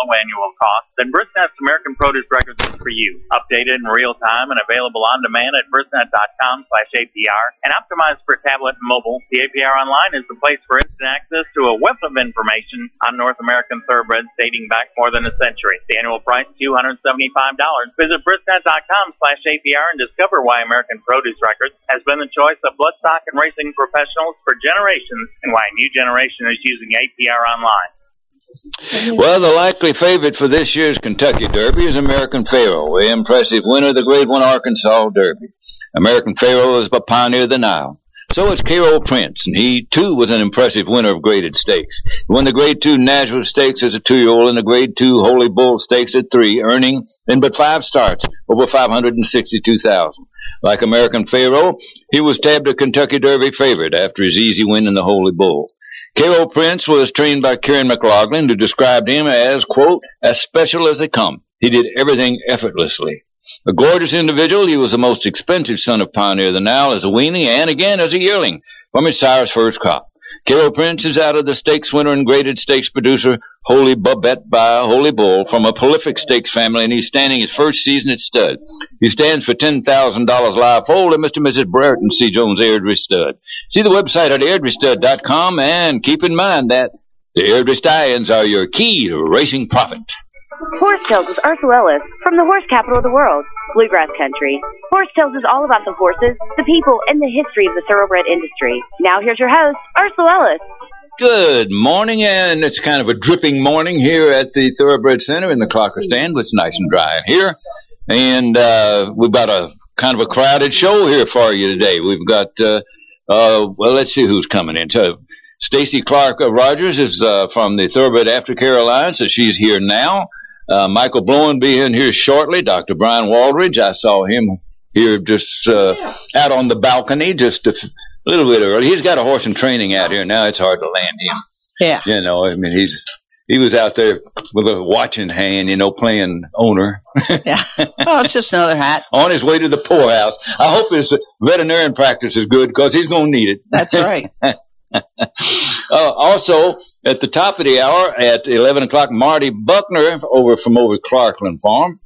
low annual cost, then Brisnet's American Produce Records is for you. Updated in real time and available on demand at brisnet.com/APR and optimized for tablet and mobile. The APR Online is the place for instant access to a wealth of information on North American thoroughbreds dating back more than a century. The annual price, $275. Visit brisnet.com/APR and discover why American Produce Records has been the choice of bloodstock and racing professionals for generations and why a new generation is using APR Online. Well, the likely favorite for this year's Kentucky Derby is American Pharoah, the impressive winner of the Grade 1 Arkansas Derby. American Pharoah is a pioneer of the Nile. So is Carol Prince, and he, too, was an impressive winner of graded stakes. He won the Grade 2 Nashville Stakes as a 2-year-old and the Grade 2 Holy Bull Stakes at 3, earning, in but 5 starts, over $562,000. Like American Pharoah, he was tabbed a Kentucky Derby favorite after his easy win in the Holy Bull. Carol Prince was trained by Kieran McLaughlin, who described him as, quote, as special as they come. He did everything effortlessly. A gorgeous individual, he was the most expensive son of Pioneer of the Nile as a weanling and again as a yearling from his sire's first crop. Carol Prince is out of the stakes winner and graded stakes producer Holy Babette by Holy Bull from a prolific stakes family, and he's standing his first season at stud. He stands for $10,000 live foal at Mr. and Mrs. Brereton C. Jones Airdrie Stud. See the website at airdriestud.com, and keep in mind that the Airdrie Stallions are your key to racing profit. Horse Tales with Ursula Ellis from the horse capital of the world, Bluegrass Country. Horse Tales is all about the horses, the people, and the history of the thoroughbred industry. Now here's your host, Ursula Ellis. Good morning, and it's kind of a dripping morning here at the Thoroughbred Center in the Clocker Stand. It's nice and dry in here, and we've got a kind of a crowded show here for you today. We've got, well, let's see who's coming in. So, Stacy Clark Rogers is from the Thoroughbred Aftercare Alliance, so she's here now. Michael Blowen be in here shortly. Dr. Brian Waldridge, I saw him here just out on the balcony just a little bit early. He's got a horse in training out here now. It's hard to land him. Yeah. You know, I mean, he was out there with a watch in hand, you know, playing owner. Yeah. Oh, it's just another hat. On his way to the poorhouse. I hope his veterinarian practice is good because he's going to need it. That's right. Also, at the top of the hour, at 11 o'clock, Marty Buckner from Clarkland Farm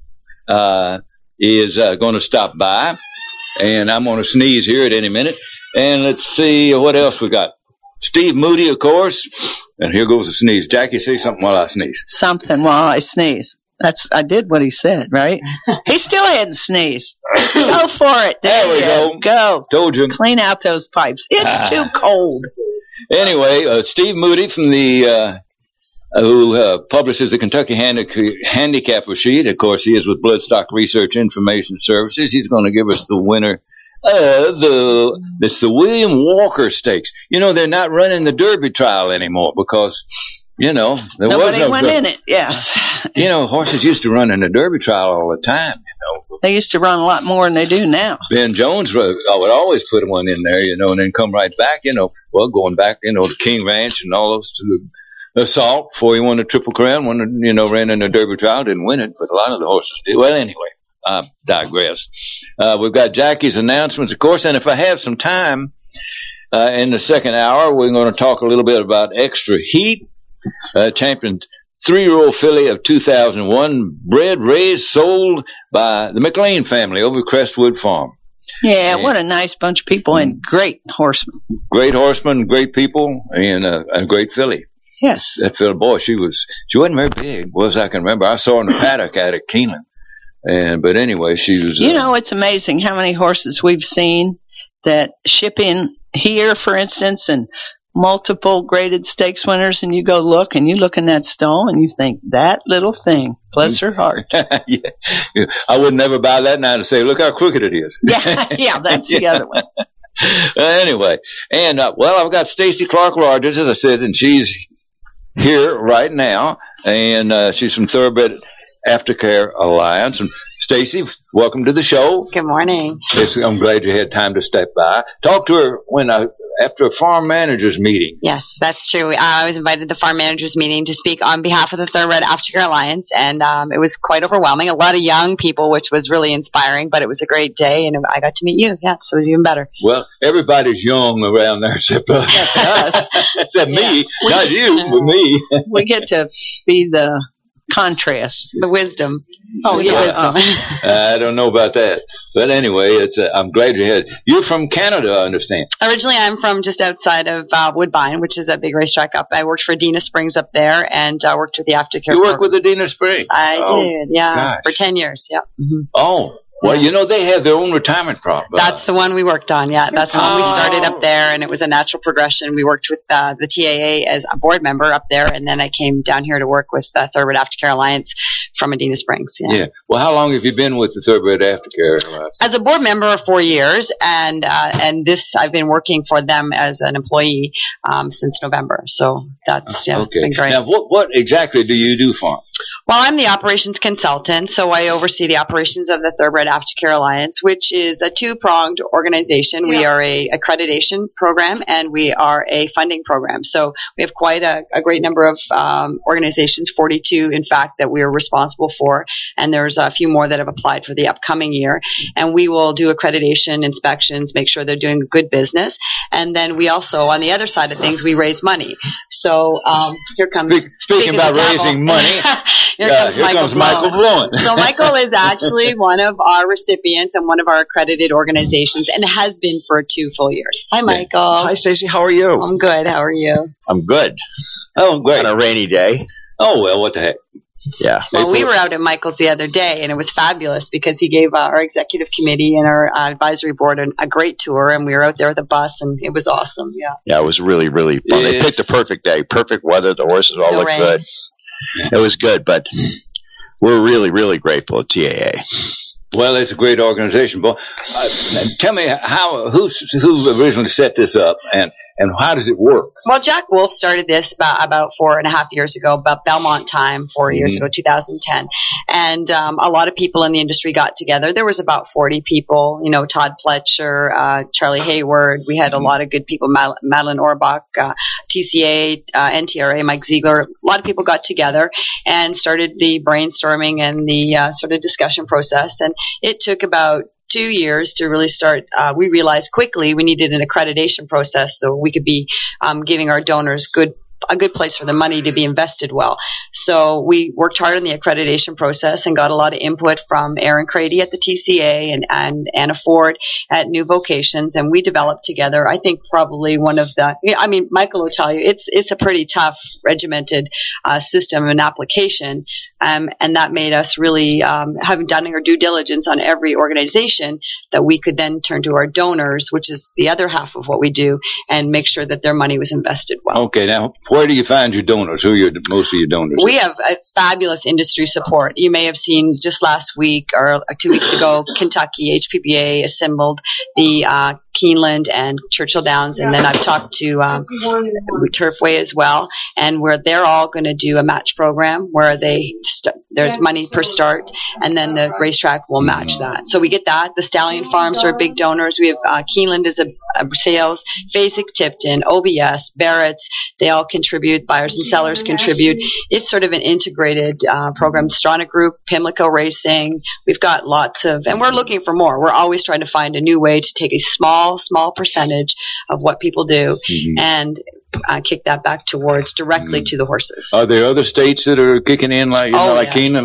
is going to stop by, and I'm going to sneeze here at any minute. And let's see what else we got. Steve Moody, of course, and here goes the sneeze. Jackie, say something while I sneeze. Something while I sneeze. I did what he said, right? He still hadn't sneezed. Go for it. There we go. Go. Told you. Clean out those pipes. It's too cold. Anyway, Steve Moody from the who publishes the Kentucky Handicapper Sheet. Of course, he is with Bloodstock Research Information Services. He's going to give us the winner of the William Walker Stakes. You know, they're not running the Derby trial anymore because, you know, nobody went in it. Yes. You know, horses used to run in the Derby trial all the time, you know. They used to run a lot more than they do now. Ben Jones, I would always put one in there, you know, and then come right back, you know. Well, going back, you know, to King Ranch and all those Assault before he won the Triple Crown, ran in the Derby trial, didn't win it, but a lot of the horses did. Well, anyway, I digress. We've got Jackie's announcements, of course, and if I have some time in the second hour, we're going to talk a little bit about Extra Heat, champion 3-year-old filly of 2001, bred, raised, sold by the McLean family over at Crestwood Farm. Yeah, what a nice bunch of people and great horsemen. Great horsemen, great people, and a great filly. Yes. That filly, boy, she wasn't very big, as I can remember. I saw her in the paddock out at Keeneland. But anyway, she was... You know, it's amazing how many horses we've seen that ship in here, for instance, and multiple graded stakes winners, and you go look, and you look in that stall, and you think, that little thing, bless her heart. Yeah. I would never buy that now to say, look how crooked it is. Yeah, that's the other one. Anyway, and, I've got Stacy Clark Rogers, as I said, and she's here right now, and she's from Thoroughbred Aftercare Alliance. And Stacy, welcome to the show. Good morning. I'm glad you had time to step by. Talk to her after a farm managers meeting. Yes, that's true. I was invited to the farm managers meeting to speak on behalf of the Thoroughbred Aftercare Alliance, and it was quite overwhelming. A lot of young people, which was really inspiring, but it was a great day, and I got to meet you. Yeah, so it was even better. Well, everybody's young around there except us. Except me. Not you, but me. We get to be the contrast? The wisdom. Oh, The yeah. wisdom. I don't know about that. But anyway, I'm glad you're here. You're from Canada, I understand. Originally, I'm from just outside of Woodbine, which is a big racetrack up. I worked for Dina Springs up there, and worked with the aftercare. You work with the Dina Springs? I did, yeah, gosh. for 10 years. Yeah. Mm-hmm. Oh. Well, you know, they have their own retirement program. That's the one we worked on, yeah. That's the one we started up there, and it was a natural progression. We worked with the TAA as a board member up there, and then I came down here to work with Thoroughbred Aftercare Alliance from Medina Springs. Yeah. Well, how long have you been with the Thoroughbred Aftercare Alliance? As a board member, 4 years, and this I've been working for them as an employee since November. So that's it's been great. Now, what exactly do you do for them? Well, I'm the operations consultant, so I oversee the operations of the Thoroughbred Aftercare Alliance, which is a two-pronged organization. Yeah. We are a accreditation program, and we are a funding program. So we have quite a great number of organizations, 42 in fact, that we are responsible for, and there's a few more that have applied for the upcoming year. And we will do accreditation inspections, make sure they're doing good business, and then we also, on the other side of things, we raise money. So here comes speaking about raising money. Here comes Michael Blowen. So Michael is actually one of our recipients and one of our accredited organizations, and has been for 2 full years. Hi, Michael. Hi, Stacey. How are you? I'm good. How are you? I'm good. Oh, great. On a rainy day. Oh, well, what the heck. Yeah. Well, we were out at Michael's the other day, and it was fabulous because he gave our executive committee and our advisory board a great tour, and we were out there with a bus, and it was awesome. Yeah. Yeah, it was really, really fun. They picked a perfect day, perfect weather. The horses all looked good. It was good, but we're really, really grateful at TAA. Well, it's a great organization. But tell me who originally set this up, and how does it work? Well, Jack Wolf started this about 4.5 years ago, about Belmont time, 4 years ago, 2010. And a lot of people in the industry got together. There was about 40 people, you know, Todd Pletcher, Charlie Hayward. We had a lot of good people, Madeline Orbach, TCA, NTRA, Mike Ziegler. A lot of people got together and started the brainstorming and the sort of discussion process. And it took about 2 years to really start. We realized quickly we needed an accreditation process so we could be giving our donors a good place for the money to be invested well. So we worked hard on the accreditation process and got a lot of input from Aaron Crady at the TCA and Anna Ford at New Vocations, and we developed together, I think, probably one of the, Michael will tell you, it's a pretty tough, regimented system and application, and that made us really have done our due diligence on every organization that we could then turn to our donors, which is the other half of what we do, and make sure that their money was invested well. Okay, now, where do you find your donors? Who are most of your donors? We have a fabulous industry support. You may have seen just last week or 2 weeks ago, Kentucky HPBA assembled the Keeneland and Churchill Downs, and then I've talked to Turfway as well, and where they're all going to do a match program where there's money per start, and then the racetrack will match that. So we get that. The Stallion Farms are big donors. We have Keeneland as a sales, Phasic Tipton, OBS, Barrett's. They all contribute. Buyers and sellers contribute. It's sort of an integrated program. Stronach Group, Pimlico Racing. We've got lots of, and we're looking for more. We're always trying to find a new way to take a small percentage of what people do and kick that back towards directly to the horses. Are there other states that are kicking in like like Keeneland?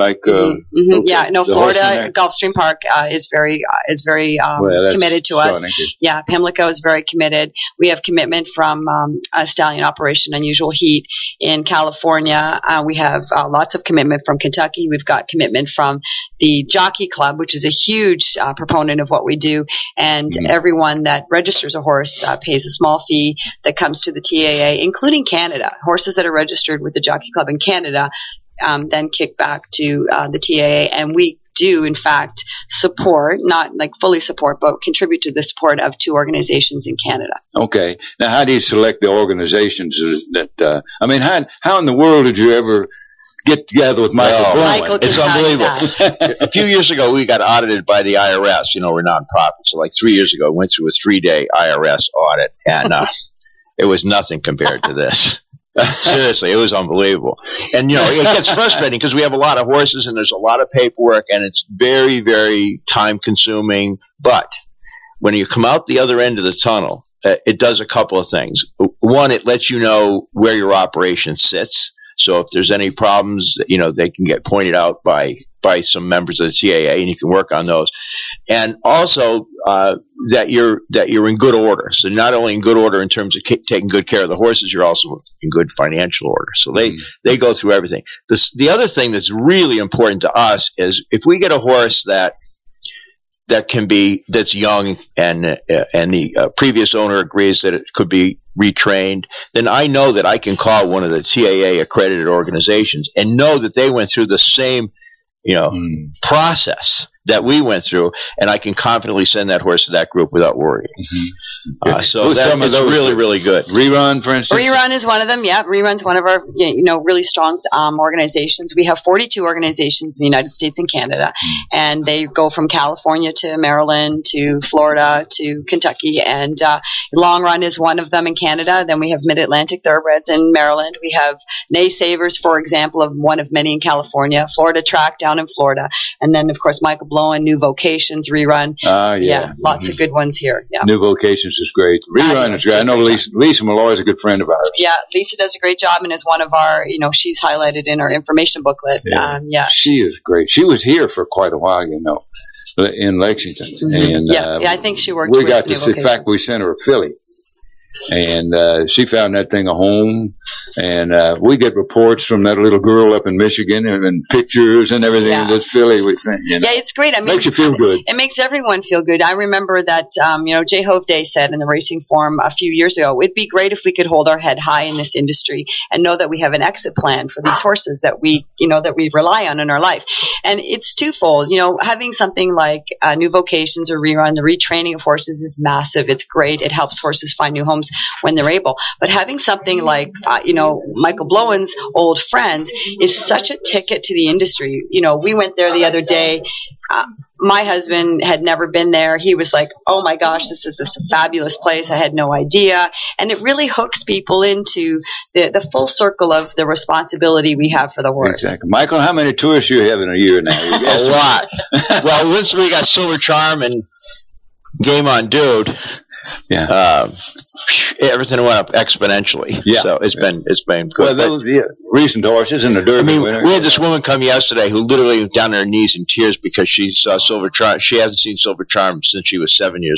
Florida Gulfstream Park is very committed to us. Yeah, Pimlico is very committed. We have commitment from a stallion operation, Unusual Heat in California. We have lots of commitment from Kentucky. We've got commitment from the Jockey Club, which is a huge proponent of what we do, and everyone that registers a horse pays a small fee that comes to the TAA, including Canada. Horses that are registered with the Jockey Club in Canada then kick back to the TAA, and we do, in fact, support, not like fully support, but contribute to the support of 2 organizations in Canada. Okay. Now, how do you select the organizations that, how in the world did you ever get together with Michael Blowen? It's unbelievable. A few years ago, we got audited by the IRS. You know, we're nonprofit. So like 3 years ago, we went through a 3-day IRS audit, and it was nothing compared to this. Seriously, it was unbelievable. And, you know, it gets frustrating because we have a lot of horses and there's a lot of paperwork and it's very, very time-consuming. But when you come out the other end of the tunnel, it does a couple of things. One, it lets you know where your operation sits. So if there's any problems, they can get pointed out by some members of the TAA, and you can work on those. And also that you're in good order. So not only in good order in terms of taking good care of the horses, you're also in good financial order. So they go through everything. The other thing that's really important to us is if we get a horse that's young and the previous owner agrees that it could be retrained, then I know that I can call one of the TAA accredited organizations and know that they went through the same process that we went through, and I can confidently send that horse to that group without worrying. So that is really, really good. Rerun, for instance? Rerun is one of them, yeah. Rerun's one of our, really strong organizations. We have 42 organizations in the United States and Canada, and they go from California to Maryland to Florida to Kentucky, and Long Run is one of them in Canada. Then we have Mid-Atlantic Thoroughbreds in Maryland. We have Naysavers, for example, of one of many in California, Florida Track down in Florida, and then, of course, Michael Blowen, New Vocations, Rerun. Lots of good ones here. Yeah. New Vocations is great. Rerun is great. I know Lisa Malloy is a good friend of ours. Yeah, Lisa does a great job and is one of our, she's highlighted in our information booklet. She is great. She was here for quite a while, in Lexington. And I think she worked we with got New to see, in fact, we sent her a filly. And she found that thing a home, and we get reports from that little girl up in Michigan and pictures and everything. This filly we sent. Yeah, it's great. I mean, makes you feel good. It makes everyone feel good. I remember that Jay Hovde said in the Racing Forum a few years ago, it'd be great if we could hold our head high in this industry and know that we have an exit plan for these horses that we rely on in our life. And it's twofold. Having something like New Vocations or Rerun, the retraining of horses is massive. It's great. It helps horses find new homes when they're able. But having something like, Michael Blowen's Old Friends is such a ticket to the industry. We went there the other day. My husband had never been there. He was like, oh my gosh, this is a fabulous place. I had no idea. And it really hooks people into the full circle of the responsibility we have for the horse. Exactly. Michael, how many tourists do you have in a year now? A lot. Well, once we got Silver Charm and Game on Dude, everything went up exponentially. Yeah. So it's been good. Well, those recent horses in the Derby. We had this woman come yesterday who literally was down on her knees in tears because she saw Silver Charm. She hasn't seen Silver Charm since she was 7 years